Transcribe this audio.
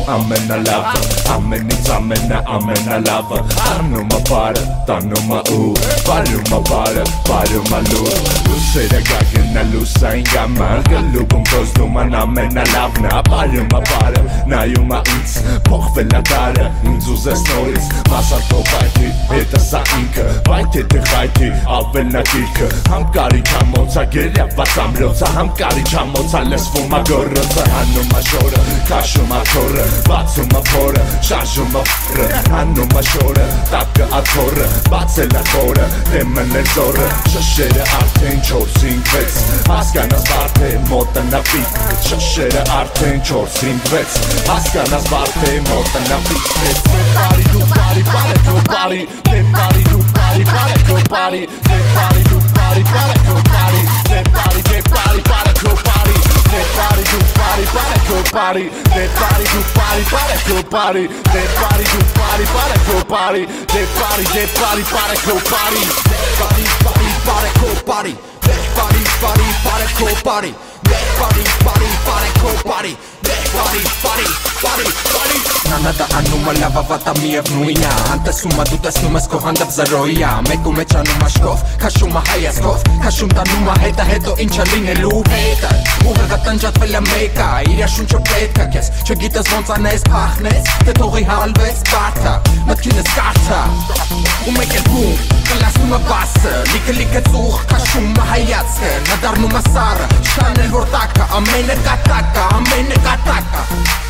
ամենալավը ամենից ամենալավը առնում ա բարը տանում ա ու բարում ա բարը բարում ա լուր լուսերը գագնա լուսային գաման գլուբում կոզնում ան ամենալավն ա բարում ա բարը նայում ա ինձ փոխվել ա դարը ինձ ուզես նորից մասատով այդի հետը սա ինքը վայթ հետը խայթի ավելնա գիրքը համ կարի չամոցա գերյապված ամրոցա համ կարի չամոցա լսվում ա գորրոցը հանում ա շորը կաշում ա թորը բացում ա փորը շարժում ա ֆրը հանում ա շորը տապկը ա թորը բացել ա թորը դեմն է զորը շշերը արդեն 4-5-6 հասկանաս բարդ է մոտնա պիկ շշերը արդեն 4-5-6 հասկանաս բարդ է մոտնա պիկ Party do party, party do party. Let party do party, party do party. Let party do party, party do party. Let party do party, party do party. Let party do party, party do party. Let party do party, party do party. Let party do party, party do party. Let party do party, party do party. Let party, party, party do party. Let party, party, party do party. Let party, party, party do party. Let party, party, party, party. Նանադա անում ա լավավատա միևնույնա Անտեսում ա դու տեսնում ես քո հանդեպ զրոյա Մեկ ու մեջ անում աշկով, քաշում ա հայացքով Քաշում տանում ա հետը հետո ինչ ա լինելու հետը Ուղեղը տնջատվել ա մեկա, իրա շունչը պետք ա քեզ Չգիտես ոնց անես փախնես, թե թողի հալվես բարդա Մտքինս կարդա, ու մեկ էլ բում Կլասնում ա բասը, լիքը ծուղ Քաշում ա հայացքը, նա դառնում ա սառը Շանել որ տակա, ամենը կատակա